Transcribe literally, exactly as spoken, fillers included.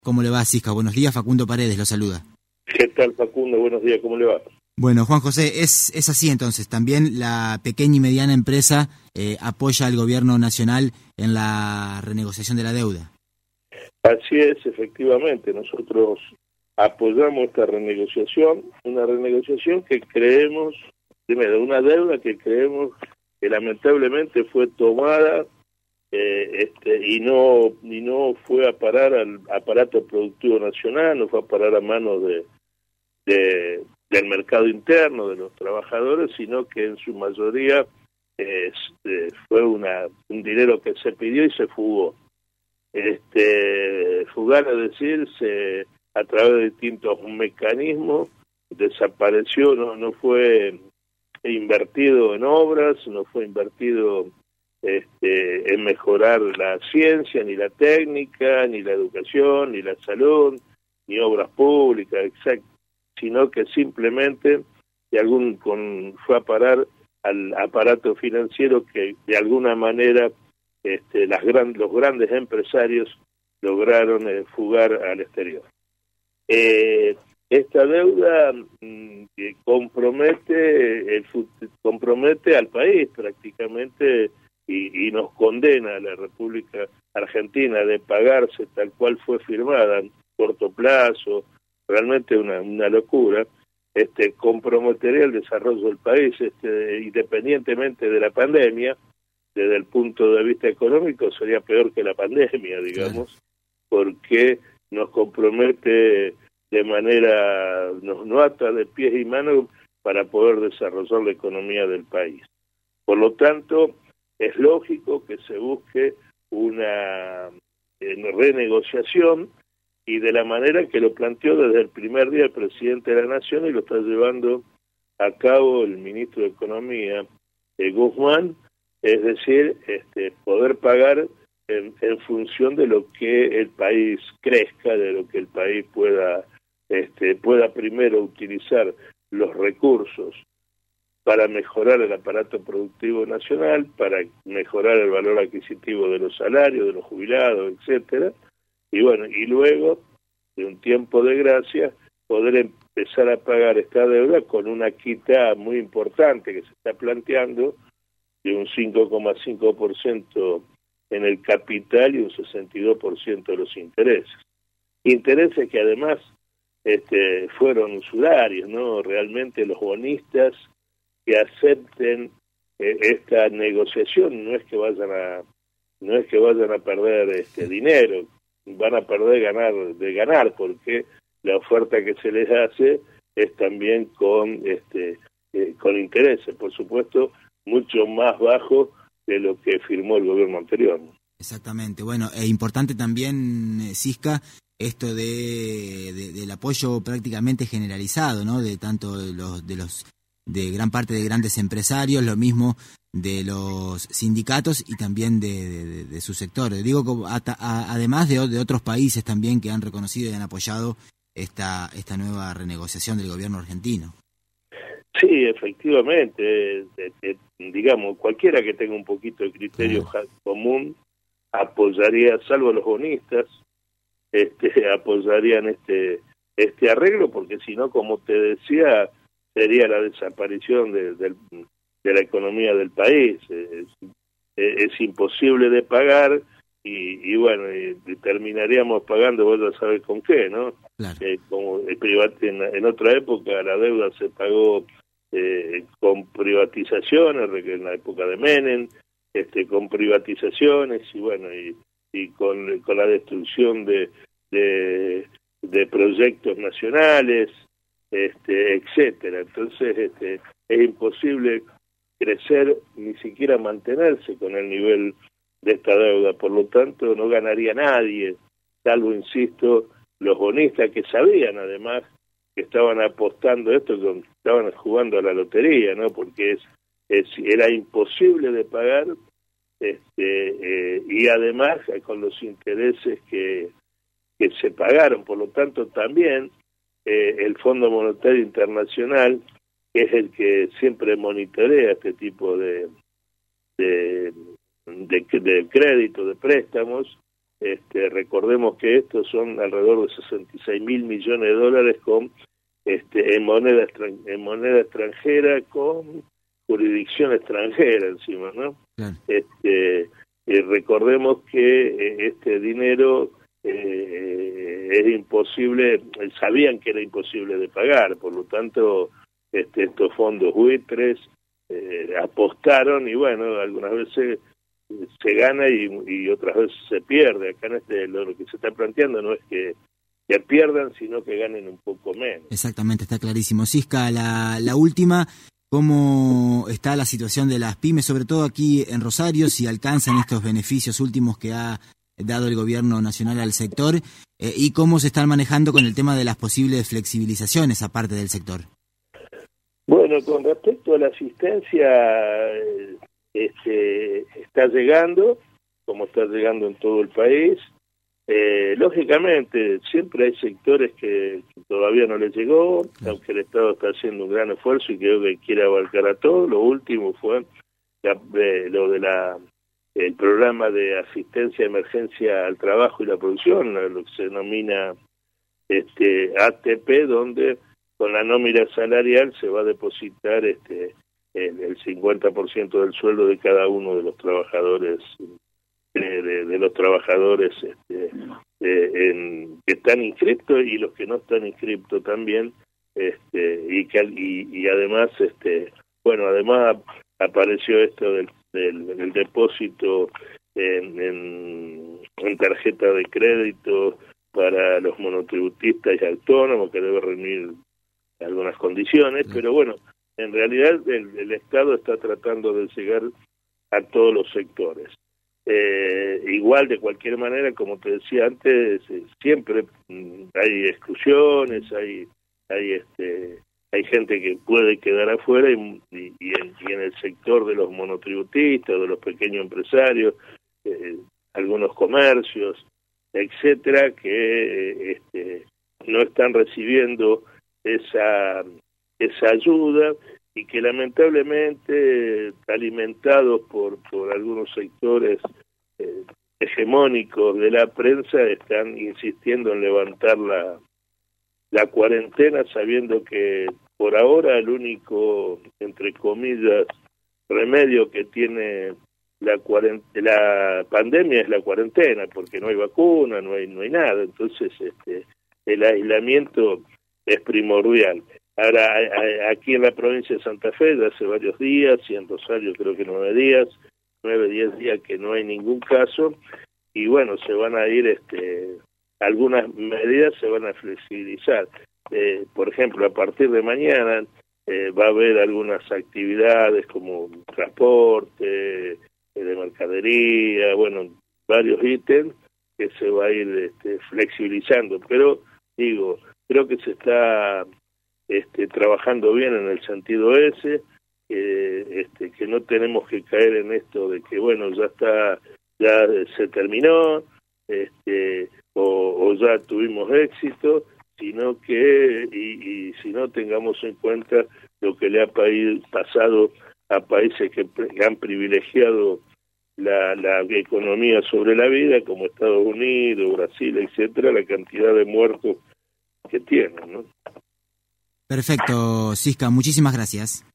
¿Cómo le va, Cisca? Buenos días, Facundo Paredes lo saluda. ¿Qué tal, Facundo? Buenos días, ¿cómo le va? Bueno, Juan José, es, es así entonces, también la pequeña y mediana empresa eh, apoya al gobierno nacional en la renegociación de la deuda. Así es, efectivamente, nosotros apoyamos esta renegociación, una renegociación que creemos, primero, una deuda que creemos que lamentablemente fue tomada eh, este, y no y no fue a parar al aparato productivo nacional, no fue a parar a manos de, de del mercado interno, de los trabajadores, sino que en su mayoría eh, fue una un dinero que se pidió y se fugó. Este, fugar, es decir, se, a través de distintos mecanismos, desapareció, no, no fue invertido en obras, no fue invertido este, en mejorar la ciencia, ni la técnica, ni la educación, ni la salud, ni obras públicas, exacto, sino que simplemente de algún con, fue a parar al aparato financiero que de alguna manera este, las gran, los grandes empresarios lograron eh, fugar al exterior. Eh, esta deuda mmm, que compromete, el, compromete al país prácticamente y, y nos condena a la República Argentina de pagarse tal cual fue firmada en corto plazo, realmente una, una locura. Este, comprometería el desarrollo del país, este, independientemente de la pandemia. Desde el punto de vista económico sería peor que la pandemia, digamos, porque nos compromete de manera, nos, nos ata de pies y manos para poder desarrollar la economía del país. Por lo tanto, es lógico que se busque una eh, renegociación y de la manera que lo planteó desde el primer día el presidente de la Nación y lo está llevando a cabo el ministro de Economía, eh, Guzmán, es decir, este, poder pagar en, en función de lo que el país crezca, de lo que el país pueda, este, pueda primero utilizar los recursos para mejorar el aparato productivo nacional, para mejorar el valor adquisitivo de los salarios, de los jubilados, etcétera, y bueno, y luego, de un tiempo de gracia, poder empezar a pagar esta deuda con una quita muy importante que se está planteando, de un cinco coma cinco por ciento en el capital y un sesenta y dos por ciento de los intereses. Intereses que además este, fueron usurarios, ¿no? Realmente los bonistas que acepten eh, esta negociación no es que vayan a no es que vayan a perder este dinero, van a perder ganar de ganar porque la oferta que se les hace es también con este eh, con intereses, por supuesto, mucho más bajo de lo que firmó el gobierno anterior. Exactamente. Bueno, es importante también, Cisca, esto de, de del apoyo prácticamente generalizado, ¿no? De tanto de los de los de gran parte de grandes empresarios, lo mismo de los sindicatos y también de, de, de su sector. Digo, a, a, además de, de otros países también que han reconocido y han apoyado esta esta nueva renegociación del gobierno argentino. Sí, efectivamente, eh, eh, digamos, cualquiera que tenga un poquito de criterio sí. común apoyaría, salvo los bonistas, este, apoyarían este este arreglo, porque si no, como te decía, sería la desaparición de, de, de la economía del país. Es, es imposible de pagar y, y bueno, y terminaríamos pagando, vos ya sabés con qué, ¿no? Claro. Eh, como el privat en, en otra época la deuda se pagó eh, con privatizaciones, en la época de Menem, este, con privatizaciones y bueno, y, y con, con la destrucción de, de, de proyectos nacionales, este, etcétera. Entonces este, es imposible crecer, ni siquiera mantenerse con el nivel de esta deuda, por lo tanto no ganaría nadie, salvo, insisto, los bonistas que sabían además que estaban apostando esto, que estaban jugando a la lotería, ¿no? Porque es, es era imposible de pagar este, eh, y además con los intereses que, que se pagaron, por lo tanto también eh, el Fondo Monetario Internacional, que es el que siempre monitorea este tipo de de, de, de crédito, de préstamos, Este, recordemos que estos son alrededor de sesenta y seis mil millones de dólares con este, en moneda en moneda extranjera con jurisdicción extranjera encima, ¿no? Claro. Este, eh, recordemos que eh, este dinero eh, es imposible, sabían que era imposible de pagar, por lo tanto este, estos fondos buitres eh, apostaron y bueno, algunas veces se gana y, y otras veces se pierde. Acá en este lo, lo que se está planteando no es que, que pierdan, sino que ganen un poco menos. Exactamente, está clarísimo. Sisca, la, la última, ¿cómo está la situación de las pymes, sobre todo aquí en Rosario, si alcanzan estos beneficios últimos que ha dado el gobierno nacional al sector, eh, y cómo se están manejando con el tema de las posibles flexibilizaciones aparte del sector? Bueno, con respecto a la asistencia, este, está llegando, como está llegando en todo el país. Eh, lógicamente, siempre hay sectores que, que todavía no les llegó, aunque el Estado está haciendo un gran esfuerzo y creo que quiere abarcar a todos. Lo último fue la, eh, lo de la el programa de asistencia de emergencia al trabajo y la producción, lo que se denomina este A T P, donde con la nómina salarial se va a depositar este el, el cincuenta por ciento del sueldo de cada uno de los trabajadores de, de, de los trabajadores este, de, en, que están inscriptos y los que no están inscriptos también, este y que y, y además este bueno además apareció esto del del, del depósito en, en, en tarjeta de crédito para los monotributistas y autónomos, que debe reunir algunas condiciones, pero bueno, en realidad el, el Estado está tratando de llegar a todos los sectores. Eh, igual, de cualquier manera, como te decía antes, eh, siempre mm, hay exclusiones, hay hay este hay gente que puede quedar afuera y, y, y, en, y en el sector de los monotributistas, de los pequeños empresarios, eh, algunos comercios, etcétera, que eh, este, no están recibiendo esa esa ayuda y que lamentablemente, alimentados por, por algunos sectores eh, hegemónicos de la prensa, están insistiendo en levantar la la cuarentena, sabiendo que por ahora el único, entre comillas, remedio que tiene la cuarentena, la pandemia es la cuarentena, porque no hay vacuna, no hay no hay nada. Entonces este el aislamiento es primordial. Ahora, aquí en la provincia de Santa Fe, de hace varios días, y en Rosario creo que nueve días, nueve, diez días que no hay ningún caso, y bueno, se van a ir este algunas medidas se van a flexibilizar. Eh, por ejemplo, a partir de mañana eh, va a haber algunas actividades como transporte, eh, de mercadería, bueno, varios ítems que se va a ir este, flexibilizando. Pero, digo, creo que se está este, trabajando bien en el sentido ese, eh, este, que no tenemos que caer en esto de que, bueno, ya está, ya se terminó, este O, o ya tuvimos éxito, sino que, y, y si no tengamos en cuenta lo que le ha pasado a países que han privilegiado la, la economía sobre la vida, como Estados Unidos, Brasil, etcétera, la cantidad de muertos que tienen, ¿no? Perfecto, Sisca, muchísimas gracias.